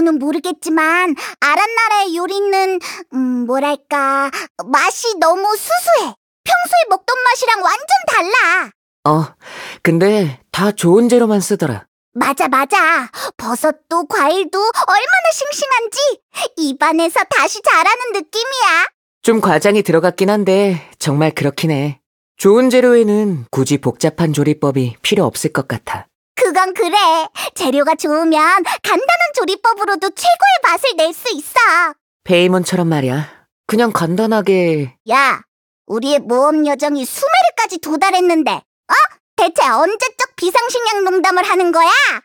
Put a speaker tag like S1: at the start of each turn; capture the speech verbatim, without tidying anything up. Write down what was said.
S1: 이유는 모르겠지만 아란나라의 요리는 음, 뭐랄까 맛이 너무 수수해. 평소에 먹던 맛이랑 완전 달라.
S2: 어, 근데 다 좋은 재료만 쓰더라.
S1: 맞아 맞아. 버섯도 과일도 얼마나 싱싱한지 입안에서 다시 자라는 느낌이야.
S2: 좀 과장이 들어갔긴 한데 정말 그렇긴 해. 좋은 재료에는 굳이 복잡한 조리법이 필요 없을 것 같아.
S1: 그건 그래. 재료가 좋으면 간단한 조리법으로도 최고의 맛을 낼 수 있어.
S2: 페이몬처럼 말이야. 그냥 간단하게.
S1: 야, 우리의 모험 여정이 수메르까지 도달했는데 어? 대체 언제적 비상식량 농담을 하는 거야?